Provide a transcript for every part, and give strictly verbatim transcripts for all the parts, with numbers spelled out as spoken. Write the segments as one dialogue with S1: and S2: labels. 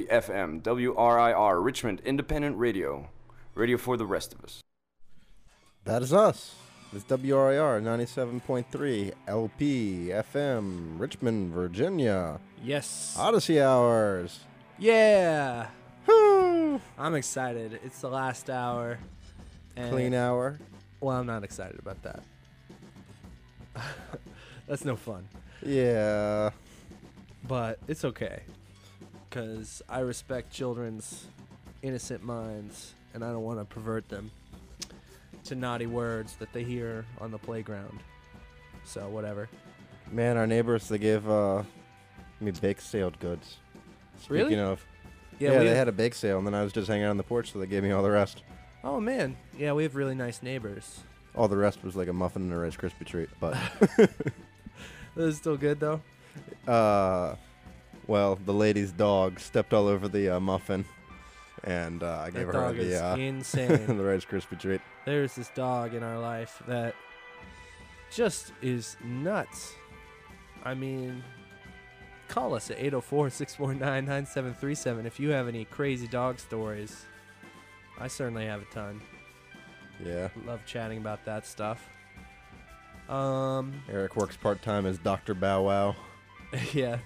S1: three F M, W R I R, Richmond Independent Radio. Radio for the rest of us.
S2: That is us. It's W R I R ninety-seven point three L P F M, Richmond, Virginia.
S3: Yes.
S2: Odyssey Hours.
S3: Yeah.
S2: Woo.
S3: I'm excited. It's the last hour. And
S2: Clean hour.
S3: Well, I'm not excited about that. That's no fun.
S2: Yeah.
S3: But it's okay. Because I respect children's innocent minds, and I don't want to pervert them to naughty words that they hear on the playground. So, whatever.
S2: Man, our neighbors, they gave uh, me bake sale goods. Speaking
S3: Really?
S2: of.
S3: Yeah,
S2: Yeah,
S3: we
S2: they
S3: have-
S2: had a bake sale, and then I was just hanging out on the porch, so they gave me all the rest.
S3: Oh, man. Yeah, we have really nice neighbors.
S2: All the rest was like a muffin and a Rice Krispie treat, but...
S3: This is still good, though?
S2: uh, well, the lady's dog stepped all over the uh, muffin, and uh, I gave
S3: That
S2: her
S3: dog
S2: the,
S3: is
S2: uh,
S3: insane.
S2: the Rice Krispie treat.
S3: There's this dog in our life that just is nuts. I mean, call us at eight oh four, six four nine, nine seven three seven if you have any crazy dog stories. I certainly have a ton.
S2: Yeah.
S3: Love chatting about that stuff. Um,
S2: Eric works part-time as Doctor Bow Wow,
S3: yeah.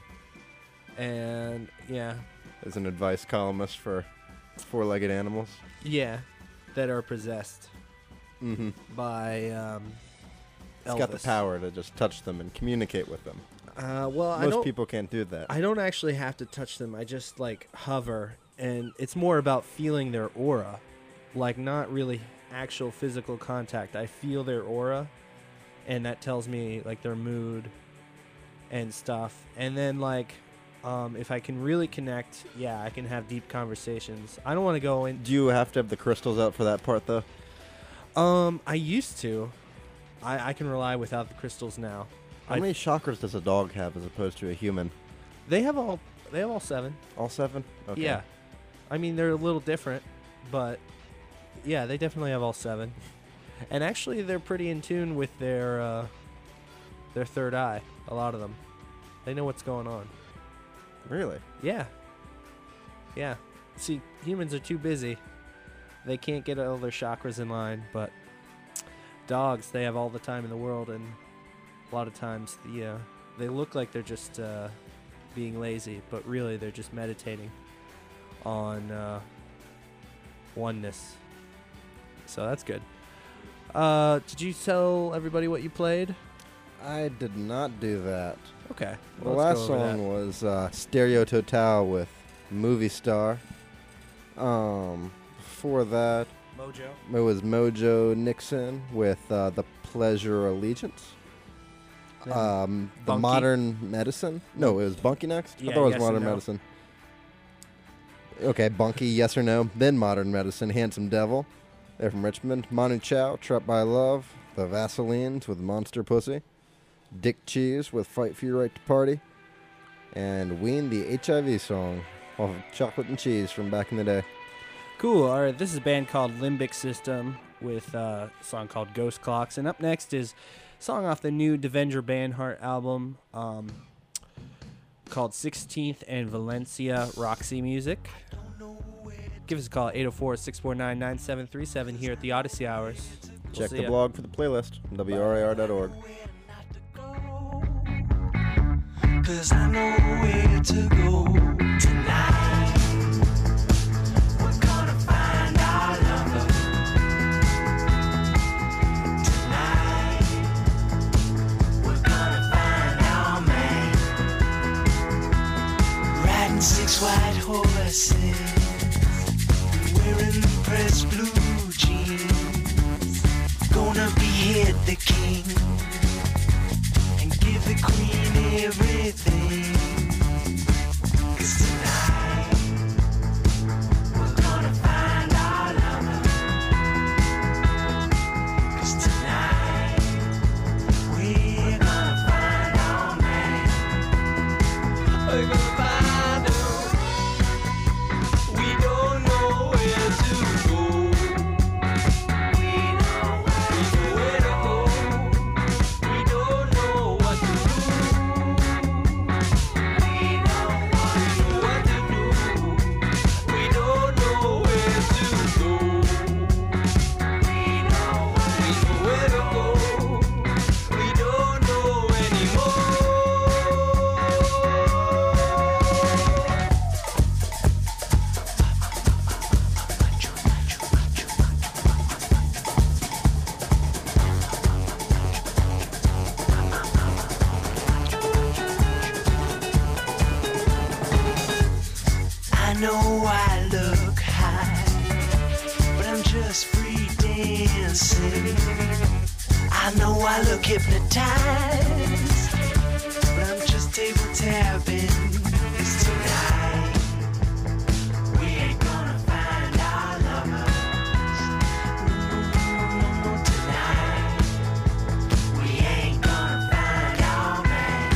S3: And, yeah.
S2: as an advice columnist for four-legged animals.
S3: Yeah. That are possessed
S2: Mm-hmm.
S3: by, um,
S2: It's
S3: Elvis.
S2: got the power to just touch them and communicate with them.
S3: Uh, well, I
S2: Most
S3: don't...
S2: people can't do that.
S3: I don't actually have to touch them. I just like hover, and it's more about feeling their aura, like not really actual physical contact. I feel their aura, and that tells me like their mood and stuff. And then like um, if I can really connect, yeah, I can have deep conversations. I don't want to go in.
S2: Do you have to have the crystals out for that part, though?
S3: Um, I used to. I, I can rely without the crystals now.
S2: How
S3: I-
S2: many chakras does a dog have as opposed to a human?
S3: They have all. They have all seven.
S2: All seven? Okay.
S3: Yeah. I mean, they're a little different, but yeah, they definitely have all seven. And actually, they're pretty in tune with their uh, their third eye, a lot of them. They know what's going on.
S2: Really?
S3: Yeah. Yeah. See, humans are too busy. They can't get all their chakras in line, but dogs, they have all the time in the world, and a lot of times the uh, they look like they're just uh, being lazy, but really they're just meditating on uh, oneness. So that's good. Uh, did you tell everybody what you played?
S2: I did not do that.
S3: Okay.
S2: The
S3: well,
S2: last
S3: let's go over
S2: song
S3: that.
S2: was uh, Stereo Total with Movie Star. Um, before that,
S3: Mojo.
S2: it was Mojo Nixon with uh, The Pleasure Allegiance.
S3: Then
S2: Um, the
S3: Bunky.
S2: Modern Medicine. No, it was Bunky next.
S3: Yeah,
S2: I thought it was
S3: Yes or
S2: Modern
S3: No.
S2: Medicine. Okay, Bunky, Yes or No. Then Modern Medicine, Handsome Devil. They're from Richmond. Manu Chao, Trapped by Love. The Vaselines with Monster Pussy. Dick Cheese with Fight for Your Right to Party. And Ween, the H I V song off of Chocolate and Cheese from back in the day.
S3: Cool. All right. This is a band called Limbic System with uh, a song called Ghost Clocks. And up next is a song off the new Devendra Banhart album um, called sixteenth and Valencia Roxy Music. Give us a call at eight oh four, six four nine, nine seven three seven here at the Odyssey Hours. We'll
S2: Check
S3: see
S2: the
S3: ya.
S2: blog for the playlist, W R I R dot org.
S4: Cause I know where to go tonight. We're gonna find our lover tonight. We're gonna find our man. Riding six white horses, wearing pressed blue jeans. Gonna behead the king and give the queen everything. 'Cause tonight we're gonna find our lover. 'Cause tonight we're gonna find our man. We're gonna find her. We don't know where to go. We know where to go. We don't know what to do. I know I look high, but I'm just free dancing. I know I look hypnotized, but I'm just table tapping. It's tonight. We ain't gonna find our lovers. No, no, no, no, tonight. We ain't gonna find our man.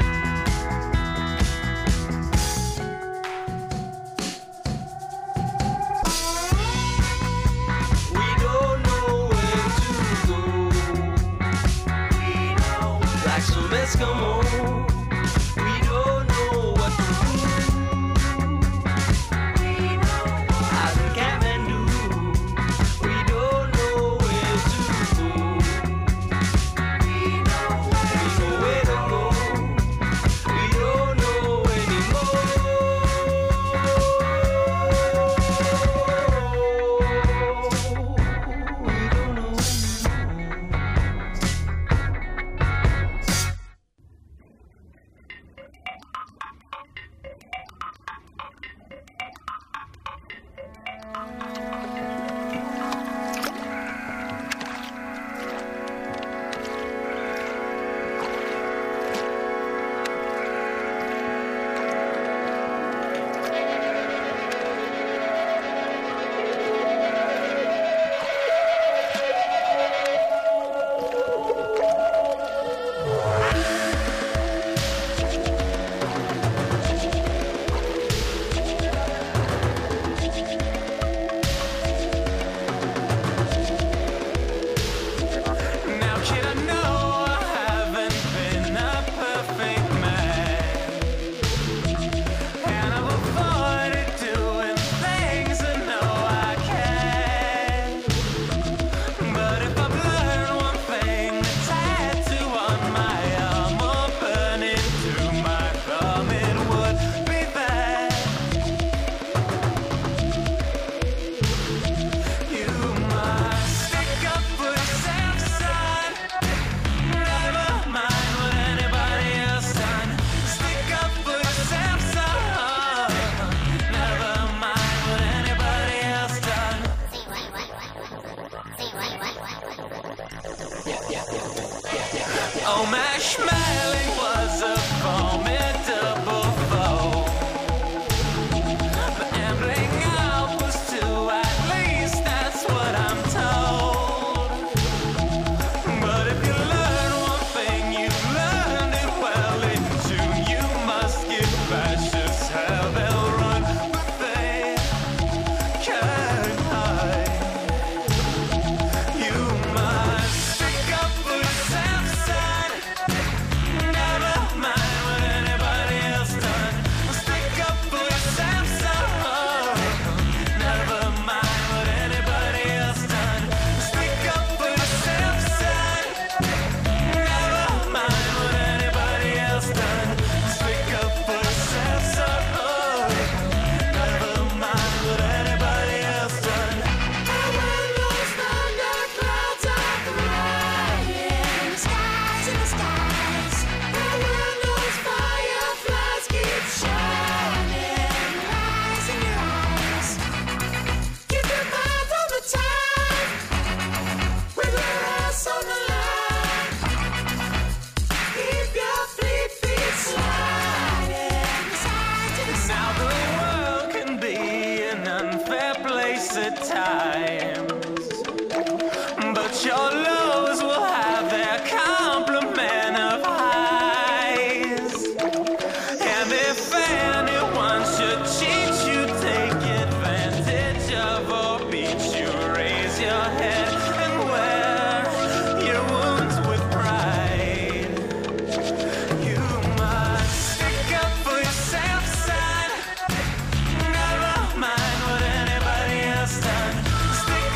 S4: We don't know where to go. We know like some Eskimo. We don't know what to do. We know I think I can do. We don't know where to go. We know we know where to go. We don't know anymore. We don't know Now, kid, I know I haven't been a perfect man, and I've avoided doing things I know I can. But if I've learned one thing, the tattoo on my arm will burn into my thumb. It would be that you must stick up for yourself, son. Never mind what anybody else done. Stick up for yourself, son. Never mind what anybody else done. Oh, Marshmallow was a formidable foe. But ambling out was too, at least that's what I'm told. But if you learn one thing, you learned it well in June. You must get vicious, how they'll run, but they can't hide. You must stick up for yourself, son. Never mind what anybody else done. Stick up for yourself, son. Never mind what anybody else done. Stick up for yourself, son. Never mind what anybody else done. Stick up for yourself, son. Never mind what anybody else done. When those thunder clouds are flying, skies in the skies, and when those fireflies keep shining, rise in your eyes. Keep your mind on the time, with your ass on the line. Keep your fleet feet sliding, side to the side. Now the world can be an unfair place at times, but your lows will have their complement of highs. And if anyone should cheat you, take advantage of or beat you, raise your head and wear your wounds with pride. You must stick up for yourself, son. Never mind what anybody else done. Stick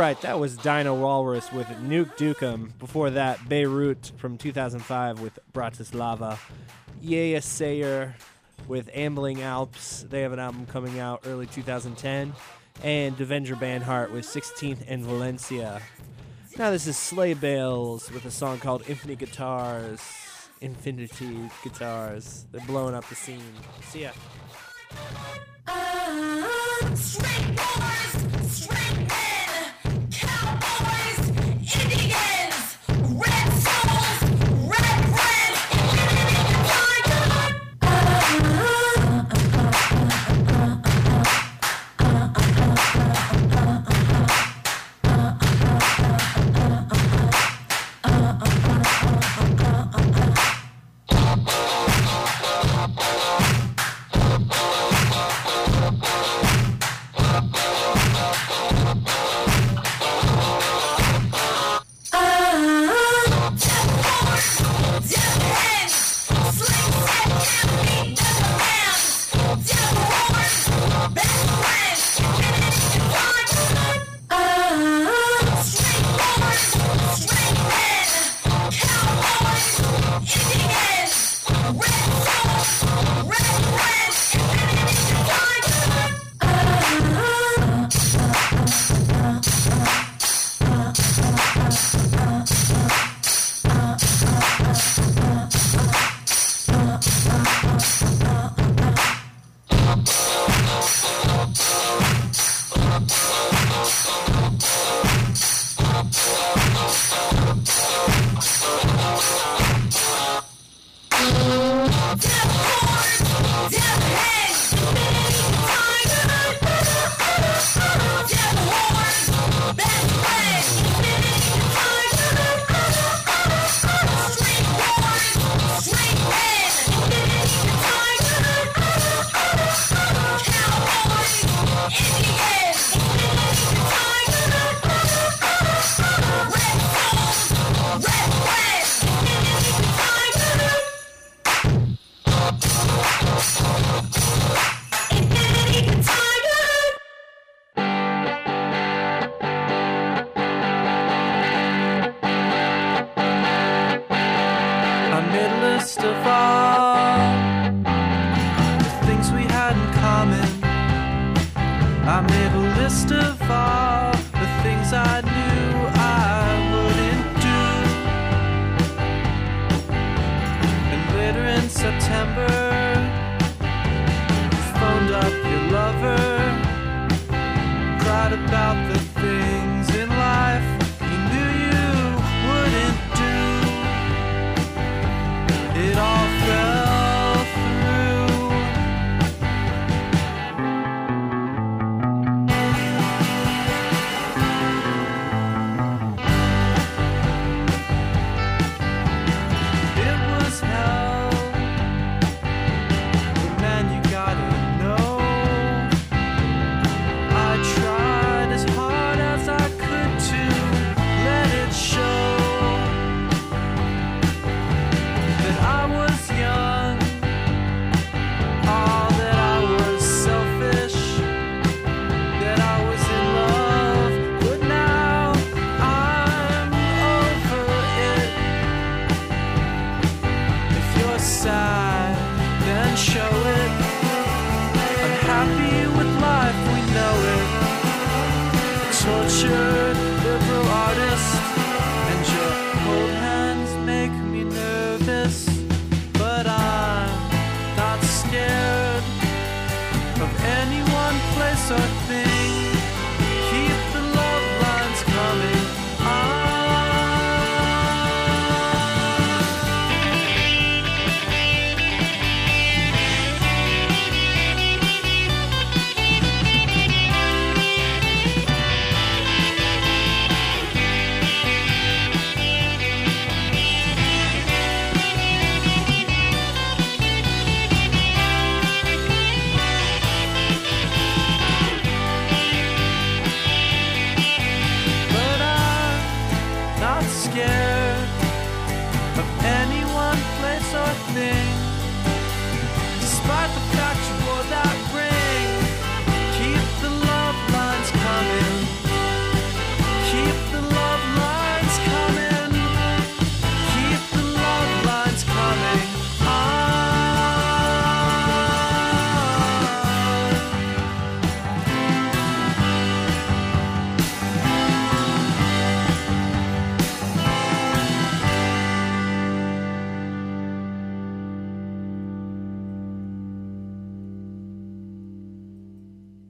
S3: right, that was Dino Walrus with Nuke Dukem. Before that, Beirut from two thousand five with Bratislava. Yaya Sayer with Ambling Alps. They have an album coming out early two thousand ten. And Devendra Banhart with sixteenth and Valencia. Now this is Sleigh Bells with a song called Infinite Guitars. Infinity Guitars. They're blowing up the scene. See ya.
S5: Uh, straight boys, straight men, cowboys, Indians, red souls, red bread, tiger.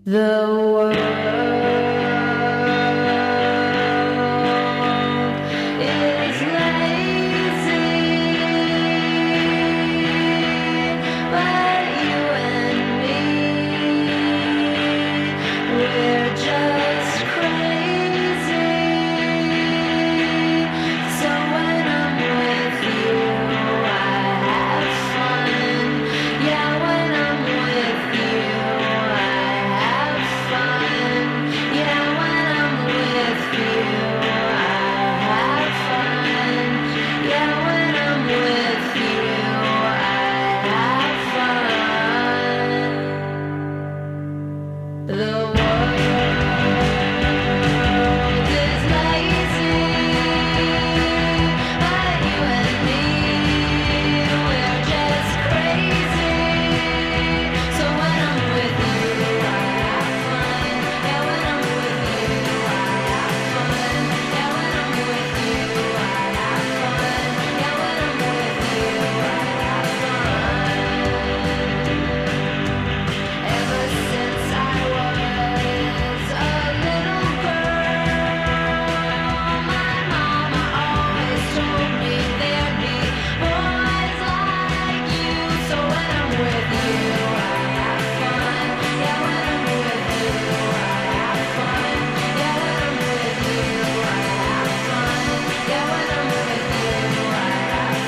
S6: The world is lazy, but you and me, we're just crazy. So when I'm with you, I have fun. Yeah, when I'm with you, I have fun. Yeah, when I'm with you, I have fun. Yeah, when I'm with you, I have fun. The world is lazy, but you and me, we're just crazy. So when I'm with you, I have fun. Yeah, when I'm with you, I have fun. Yeah, when I'm with you, I have fun. Yeah, when I'm with you, I have fun. Ever since I was a little girl, my mama always told me there'd be boys like you. So when I'm with you, I have fun. Yeah, when I'm with you, I have fun. Yeah, when I'm with you, I have fun. Yeah, when I'm with you, I have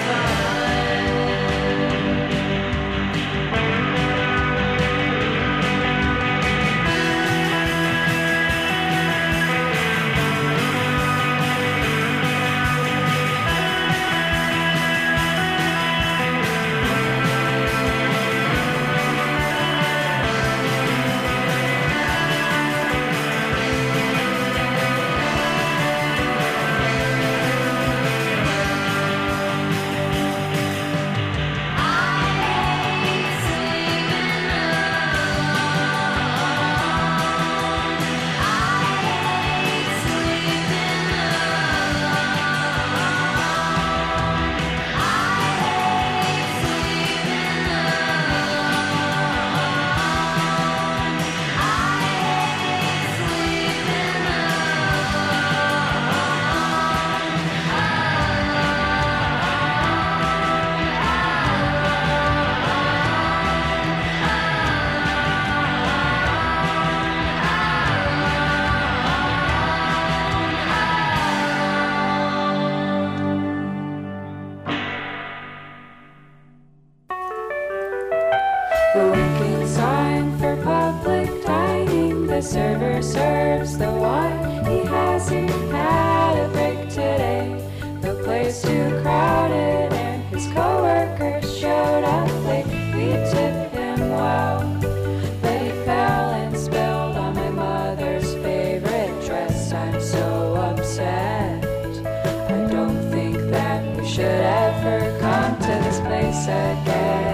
S7: The winking sign for public dining. The server serves the wine. He hasn't had a break today. The place too crowded and his coworkers showed up late. We tipped him well, but he fell and spilled on my mother's favorite dress. I'm so upset. I don't think that we should ever come to this place again.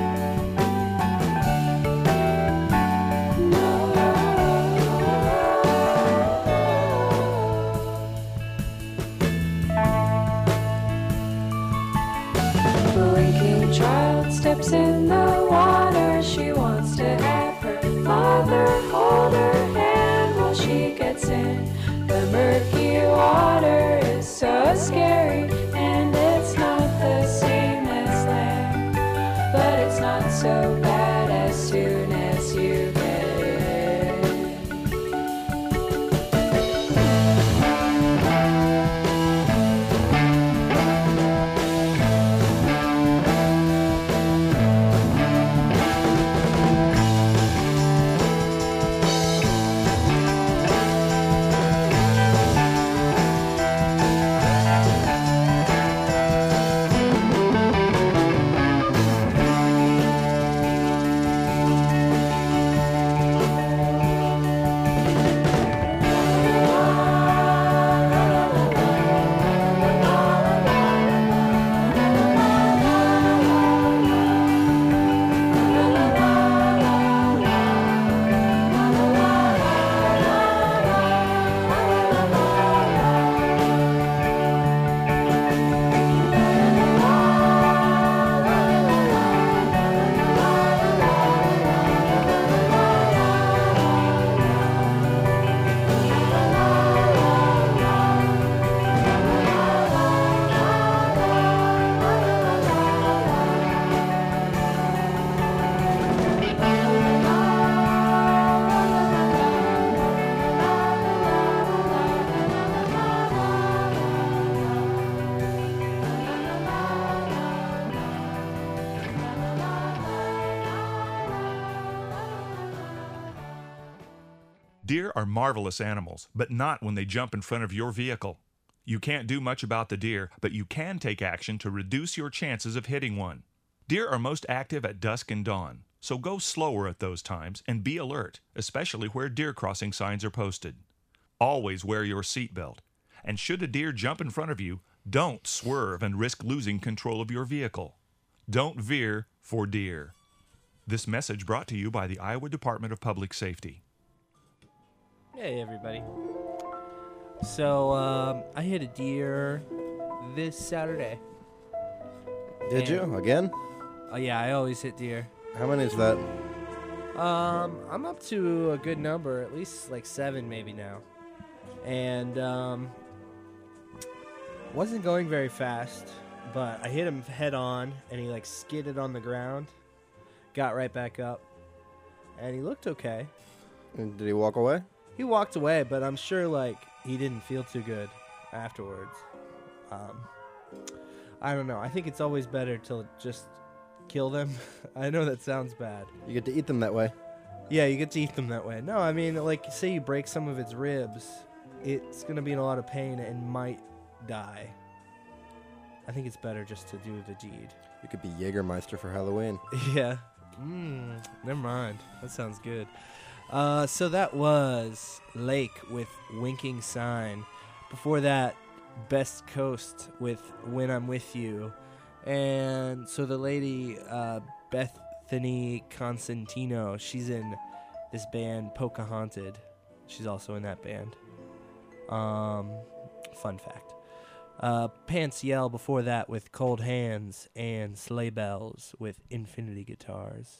S7: Blinking child steps in the water. She wants to have her father hold her hand while she gets in. The murky water is so scary, and it's not the same as land, but it's not so bad as soon as you get in.
S8: Deer are marvelous animals, but not when they jump in front of your vehicle. You can't do much about the deer, but you can take action to reduce your chances of hitting one. Deer are most active at dusk and dawn, so go slower at those times and be alert, especially where deer crossing signs are posted. Always wear your seatbelt. And should a deer jump in front of you, don't swerve and risk losing control of your vehicle. Don't veer for deer. This message brought to you by the Iowa Department of Public Safety.
S3: Hey, everybody. So, um, I hit a deer this Saturday.
S2: Did you? Again?
S3: Oh, yeah, I always hit deer.
S2: How many is that?
S3: Um, I'm up to a good number, at least like seven maybe now. And, um, wasn't going very fast, but I hit him head on, and he like skidded on the ground, got right back up, and he looked okay.
S2: And did he walk away?
S3: He walked away, but I'm sure like he didn't feel too good afterwards. Um, I don't know. I think it's always better to just kill them. I know that sounds bad.
S2: You get to eat them that way.
S3: Yeah, you get to eat them that way. No, I mean, like, say you break some of its ribs, it's going to be in a lot of pain and might die. I think it's better just to do the deed.
S2: You could be Jägermeister for Halloween.
S3: Yeah. Mmm, never mind. That sounds good. Uh, so that was Lake with Winking Sign. Before that, Best Coast with When I'm With You. And so the lady, uh, Bethany Constantino, she's in this band, Pocahontas. She's also in that band. Um, fun fact. Uh, Pants Yell before that with Cold Hands, and Sleigh Bells with Infinity Guitars.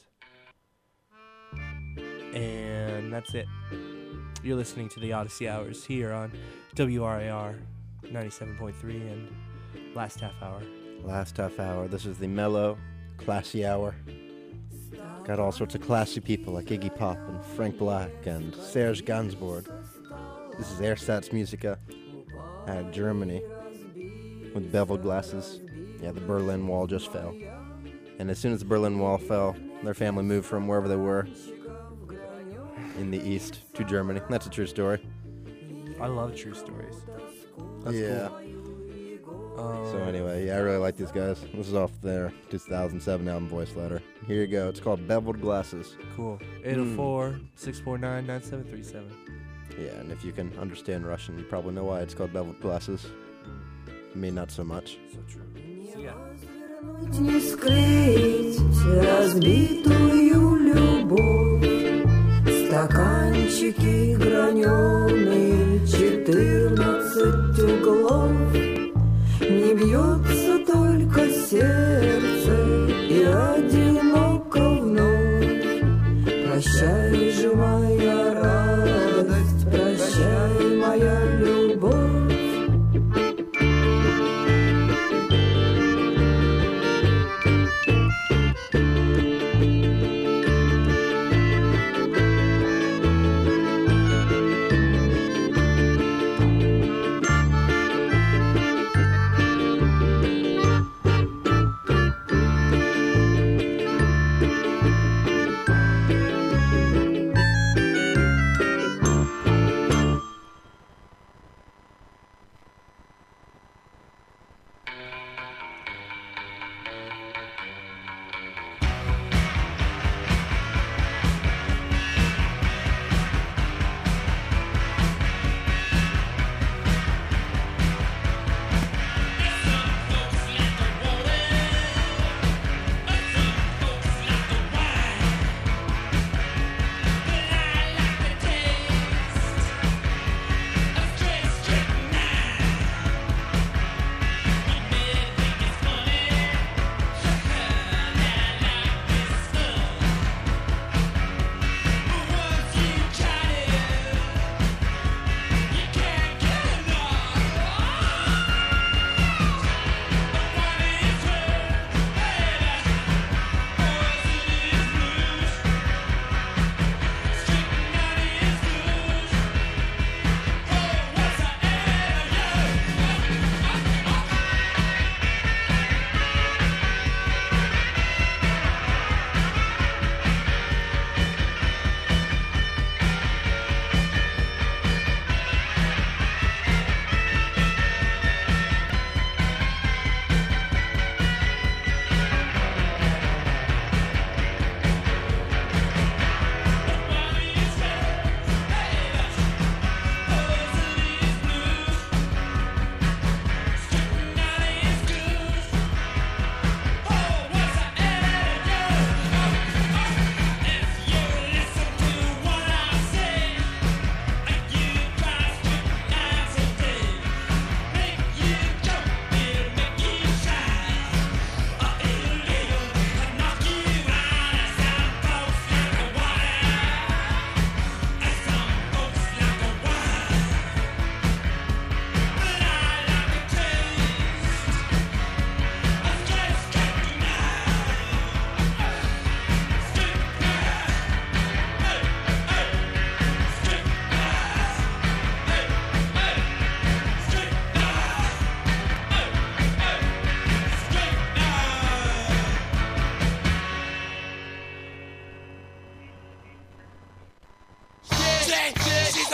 S3: And that's it. You're listening to the Odyssey Hours here on W R A R ninety-seven point three and Last Half Hour.
S2: Last half hour. This is the mellow, classy hour. Got all sorts of classy people like Iggy Pop and Frank Black and Serge Gainsbourg. This is Ersatz Musica out of Germany with beveled glasses. Yeah, the Berlin Wall just fell. And as soon as the Berlin Wall fell, their family moved from wherever they were in the east to Germany. That's a true story.
S3: I love true stories. That's
S2: yeah.
S3: cool. Um,
S2: So anyway, yeah, I really like these guys. This is off their two thousand seven album Voice Letter. Here you go. It's called Beveled Glasses.
S3: Cool. eight oh four, six four nine, nine seven three seven.
S2: Yeah, and if you can understand Russian, you probably know why it's called Beveled Glasses. Me, not so much.
S3: So true. So yeah.
S9: Не скрыть разбитую любовь, стаканчики граненые, четырнадцать углов. Не бьется только сердце и одиноко вновь. Прощай же, моя радость, прощай, моя любовь.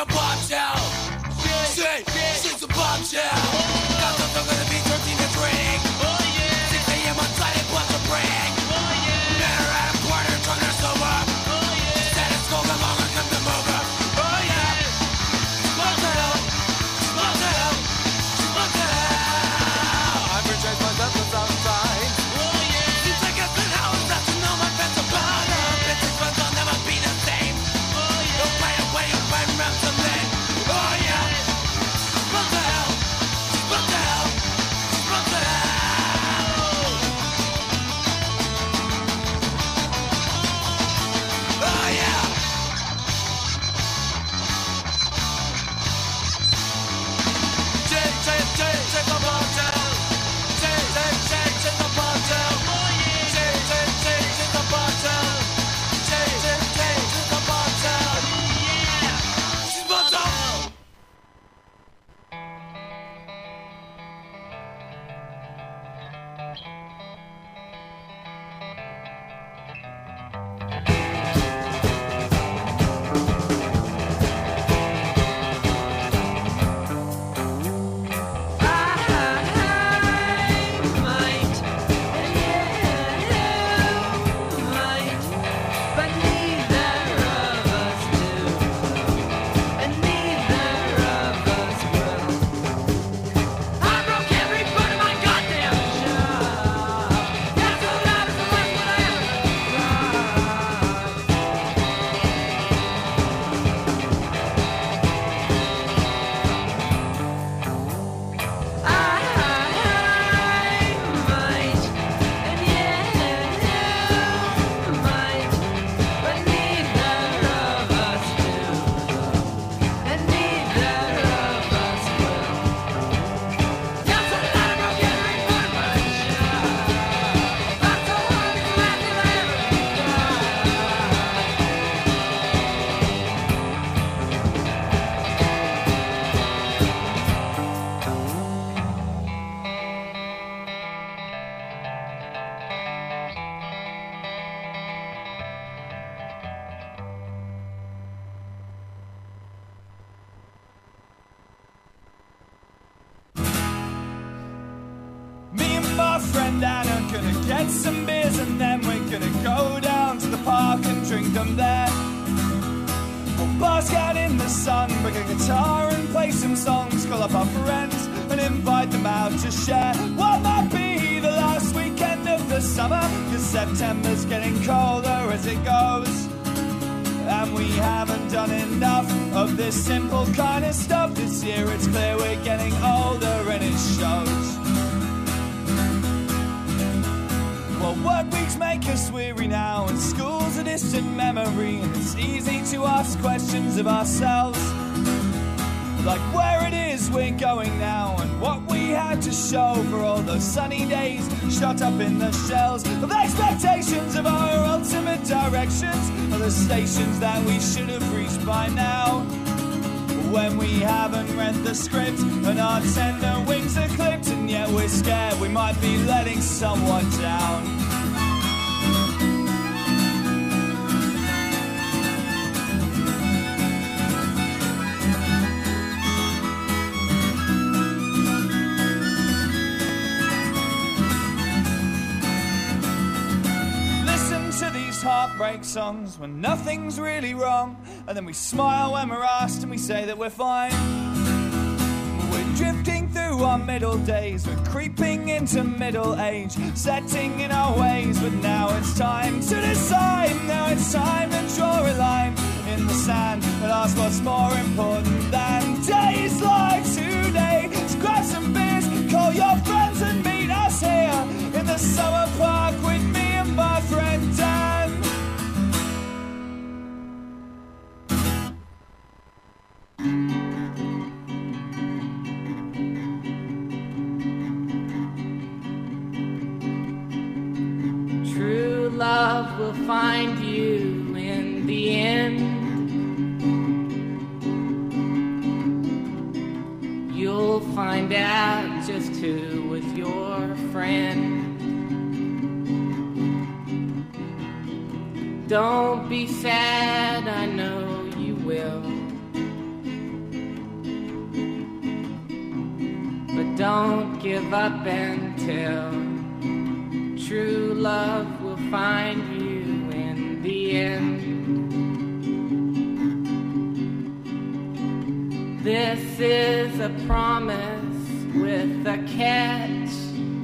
S4: a bombshell. Shit, shit's a bombshell. Got the sugar to be thirteen to drink. six a.m. on Friday, plus a break. Men are at a corner, trying to sober. Status quo, no longer come to move up. Oh yeah. Smoke to hell. Smoke to hell. Smoke to hell. I've rejected myself for some time. Seems like it's been hours after know my best about her. Business friends will never be the same. Don't play away and find around someday. Oh yeah. Smoke to hell. Smoke to hell. Smoke to hell. Oh yeah. Shake, shake, shake, shake the bombshell. Shake, shake, shake, shake the bombshell. Shake, shake, shake, shake the bombshell. Shake, shake, shake, shake the bombshell. She's bombshell.
S10: Me and my friend Anna gonna get some beers and then we're gonna go down to the park and drink them there. We'll bask out in the sun, bring a guitar and play some songs, call up our friends and invite them out to share what might be the last weekend of the summer, cause September's getting colder as it goes. And we haven't done enough of this simple kind of stuff this year. It's clear we're getting older and it shows. Well, work weeks make us weary now, and school's a distant memory, and it's easy to ask questions of ourselves. Like where it is we're going now, and what we had to show for all those sunny days shut up in the shells of expectations of our ultimate directions, of the stations that we should have reached by now. When we haven't read the script and our tender wings are clipped, and yet we're scared we might be letting someone down. Heartbreak songs when nothing's really wrong, and then we smile when we're asked and we say that we're fine. We're drifting through our middle days, we're creeping into middle age, setting in our ways, but now it's time to decide. Now it's time to draw a line in the sand and ask what's more important than days like today. So grab some beers, call your friends and meet us here in the summer park with me and my friend Dan.
S6: True love will find you in the end. You'll find out just who was your friend. Don't be sad, I know you will.
S11: Don't give up until true love will find you in the end. This is a promise with a catch.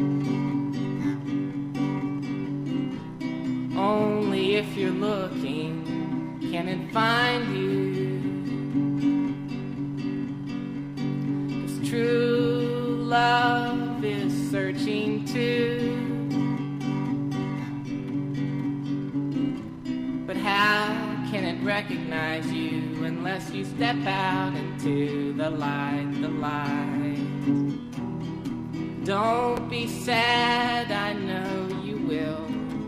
S11: Only if you're looking can it find you. 'Cause true love is searching too. But how can it recognize you unless you step out into the light, the light? Don't be sad, I know you will.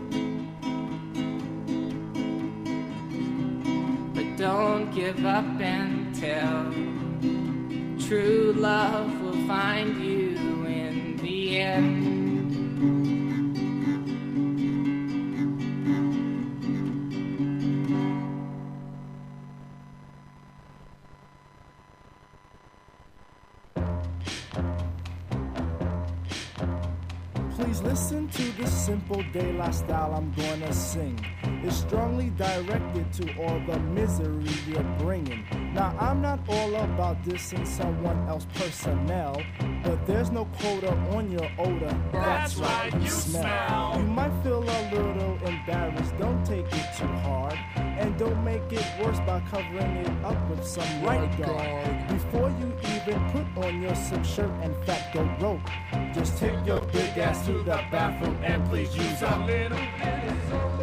S11: But don't give up until true love will find you in the end.
S12: Please listen to this simple day lifestyle I'm gonna sing. It's strongly directed to all the misery you're bringing. Now I'm not all about dissing someone else's personnel, but there's no quota on your odor. That's, That's right, you smell. smell. You might feel a little embarrassed. Don't take it too hard, and don't make it worse by covering it up with some right guard. Before you even put on your silk shirt and fat go rope, just take your big ass to the bathroom and please use a little bit of soap.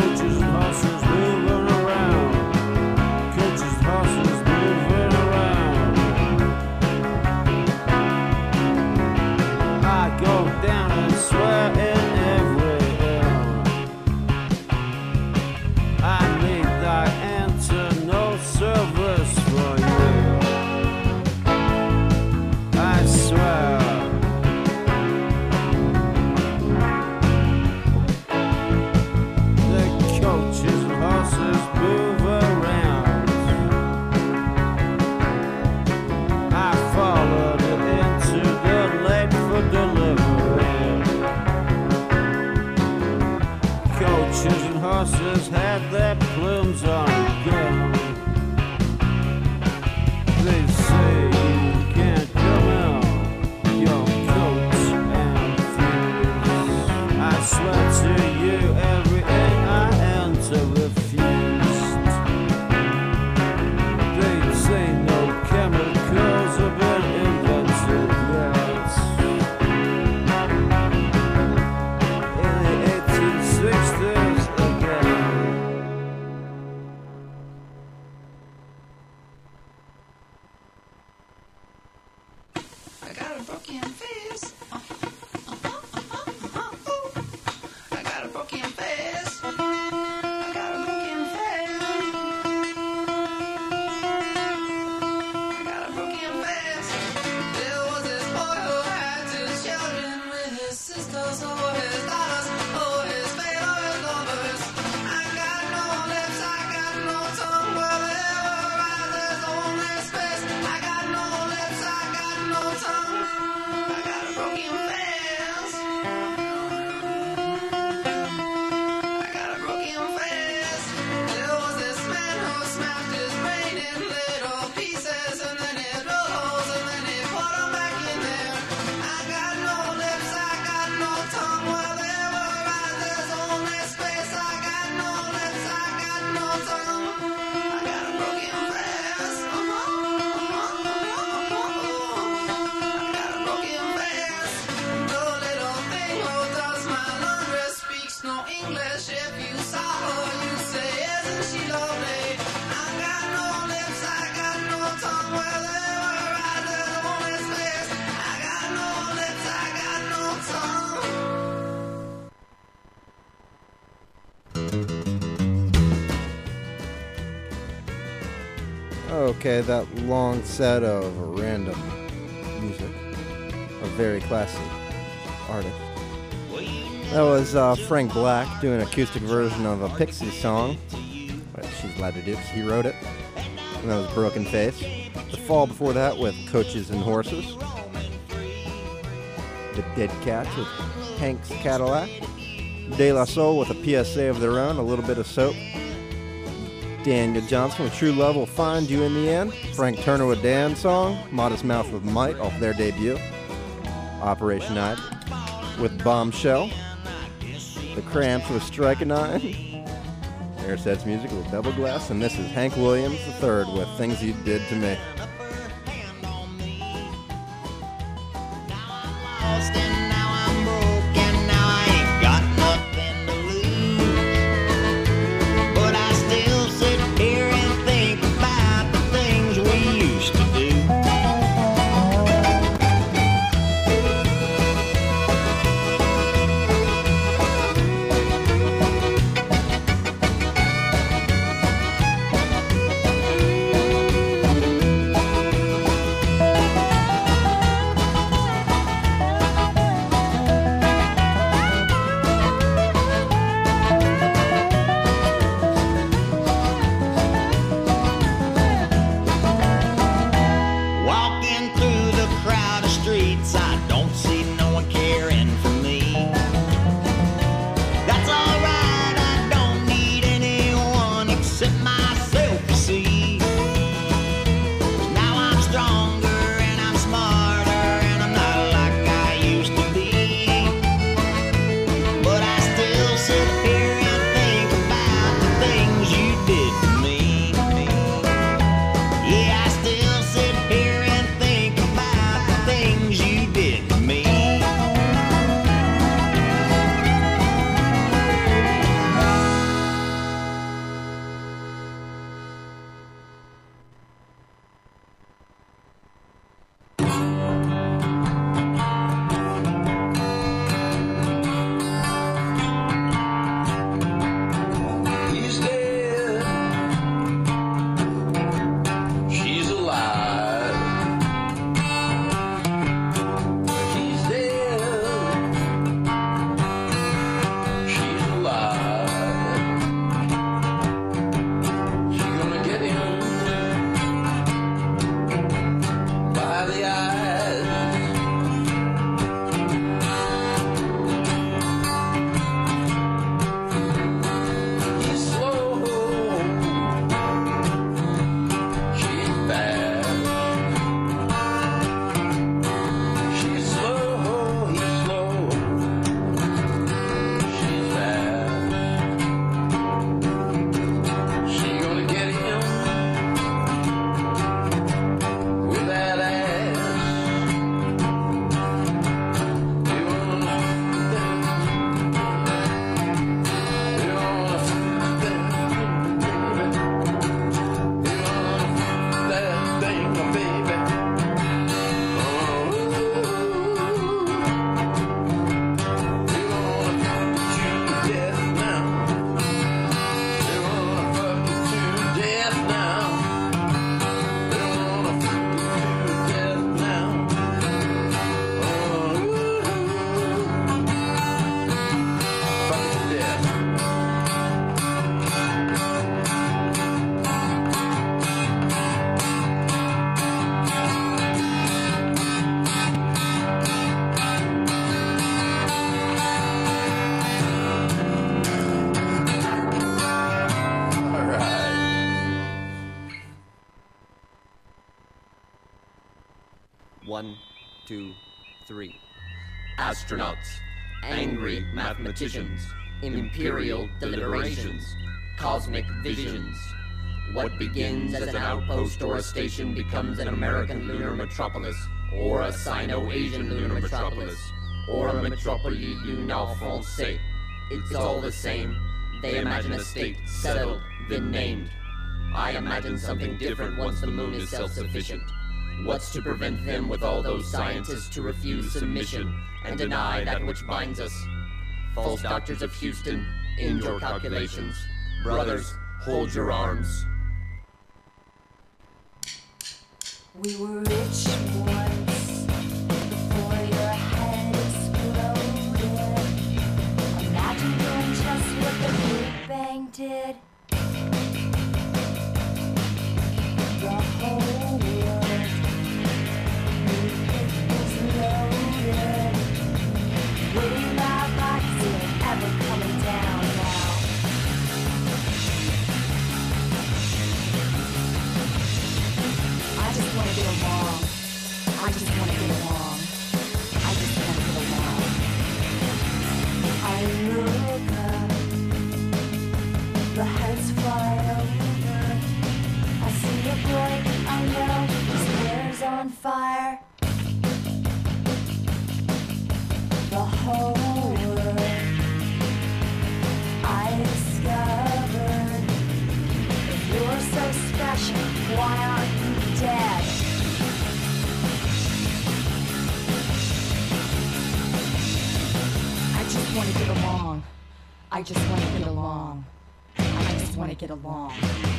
S13: Horses moving around. coaches and horses had their plumes on ground. They say you can't come out your coats and shoes. I swear to you, every egg I enter refused. They say no chemicals have been invented yet. In the eighteen sixties again.
S4: I got a broken face. I got a broken face. I got a broken face. I got a broken face. There was this boy who had two children with his sisters or his daughters or his fate or his lovers. I got no lips, I got no tongue. Well, there were eyes, only space. I got no lips, I got no tongue. I got a broken face. I got a broken face. There was this man who smashed his brain in little pieces, and then he drilled holes, and then he put them back in there. I got no lips, I got no tongue. Well, there were eyes, there's only space. I got no lips, I got no tongue. I got a broken face. I got a broken face. The little thing who does my laundry speaks no English. If you saw her, you say, isn't she lovely? I got no lips, I got no tongue. Well, there were eyes, there's only space. I got no lips, I got no tongue.
S2: Okay, that long set of random music. A very classy artist. That was uh, Frank Black doing an acoustic version of a Pixies song. But she's allowed to do because he wrote it. And that was Broken Face. The Fall before that with Coaches and Horses. The Dead Cats with Hank's Cadillac. De La Soul with a P S A of their own, a little bit of soap. Daniel Johnson with True Love Will Find You in the End. Frank Turner with Dan's song, Modest Mouth with Might, off their debut. Operation Night with Bombshell. The Cramps with Strike a Nine. Airsets Music with Double Glass. And this is Hank Williams the third with Things You Did to Me.
S14: Lost and now I'm broke and now I ain't got nothing to lose. But I still sit here and think about the things we used to do.
S15: One, two, three. Astronauts, angry mathematicians, imperial deliberations, cosmic visions. What begins as an outpost or a station becomes an American lunar metropolis, or a Sino-Asian lunar metropolis, or a metropole lunar français. It's all the same. They imagine a state settled, been named. I imagine something different once the moon is self-sufficient. What's to prevent them with all those scientists to refuse submission and deny that which binds us? False doctors of Houston, end your calculations. Brothers, hold your arms.
S5: We were rich once before your head exploded. Imagine doing just what the Big Bang did. The whole world was loaded. Waiting out like it ever coming down now. I just wanna get along. I just wanna get along. I just wanna get along. I look up, the heads fly over. I see a boy I know, his hair's on fire. The whole world I discovered. If you're so special, why aren't you dead? I just want to get along. I just want to get along. I just want to get along.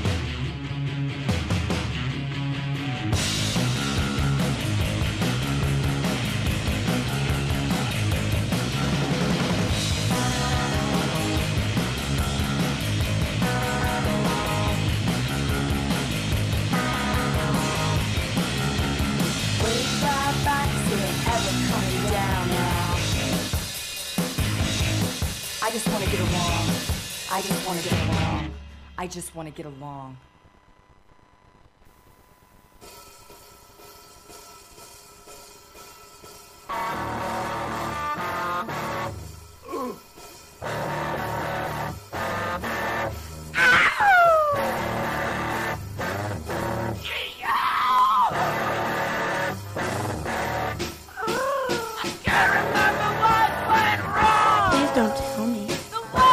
S5: I just want to get along. I just want to get along. I just want to get along.
S16: Please don't tell me. Please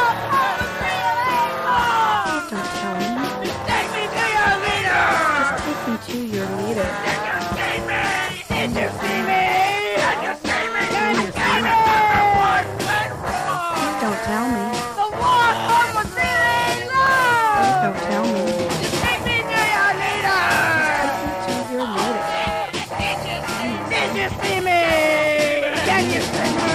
S16: don't tell me. Just take me to your leader. Just take me to your leader. Did you see me? Did you see me? Did you see me? Did you see me? Please don't tell me. The war was really low. Please don't tell me. Just take me to your leader. Just take me to your leader. Did you see me? Did you see me? Can you see me?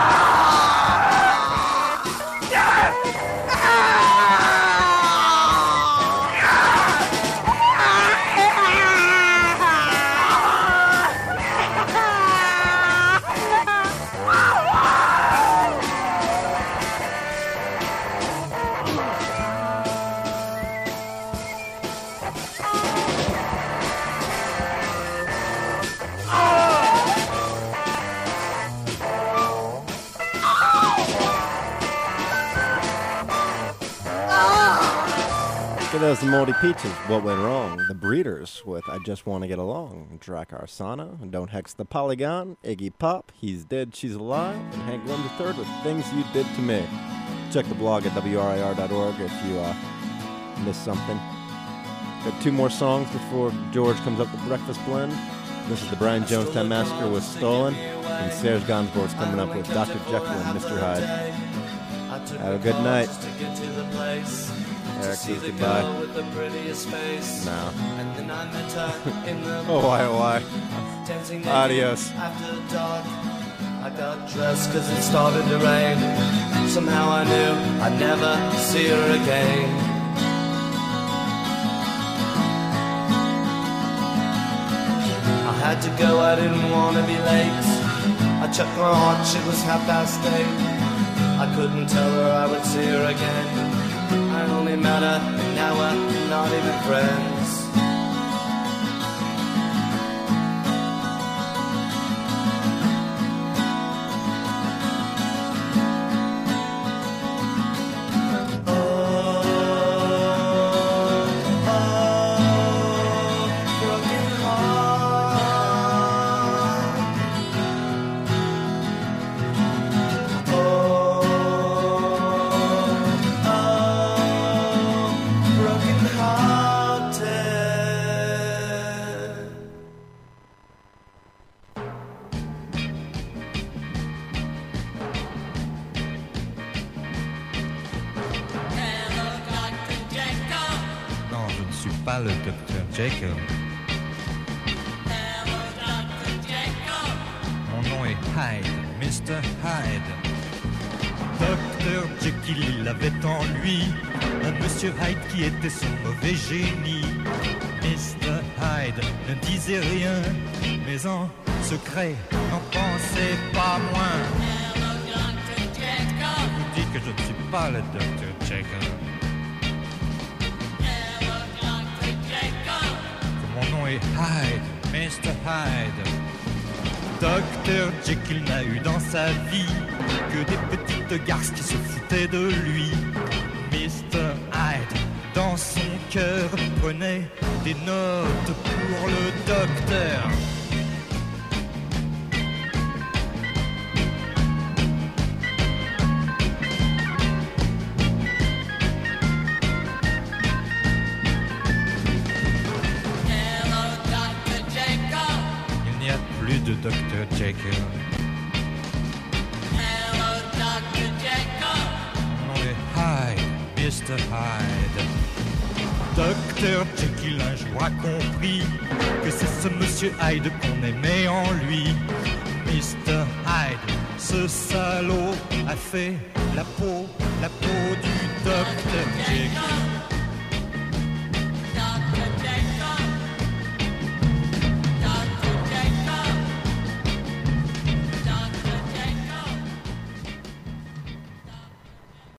S2: Those the Moldy Peaches, What Went Wrong, The Breeders with I Just Want to Get Along, Drac Arsana, Don't Hex the Polygon, Iggy Pop, He's Dead, She's Alive, and Hank Williams the third with Things You Did to Me. Check the blog at W R I R dot org if you uh, missed something. Got two more songs before George comes up with Breakfast Blend. This is the Brian Jonestown Massacre with Stolen, and Serge Gainsbourg's coming up with Doctor Jekyll and Mister Hyde. Have a good night. Eric says goodbye. No. Oh, why, oh, why. Adios.
S10: I got dressed cause it started to rain. Somehow I knew I'd never see her again. I had to go, I didn't want to be late. I checked my watch, it was half past eight. I couldn't tell her I would see her again. I only met her, and now we're not even friends.
S17: pas le docteur Jekyll. Mon nom est Hyde, mister Hyde. docteur Jekyll, il avait en lui un monsieur Hyde qui était son mauvais génie. mister Hyde ne disait rien, mais en secret n'en pensait pas moins. Je vous dis que je ne suis pas le docteur Jekyll. Que mon nom est Hyde, mister Hyde. docteur Jekyll n'a eu dans sa vie que des petites garces qui se foutaient de lui. mister Hyde, dans son cœur, prenait des notes pour le docteur. Il n'y a plus de docteur Jekyll. Mon nom est Hyde, mister Hyde. docteur Jekyll un jour a compris que c'est ce monsieur Hyde qu'on aimait en lui. mister Hyde, ce salaud, a fait la peau, la peau du docteur Jekyll.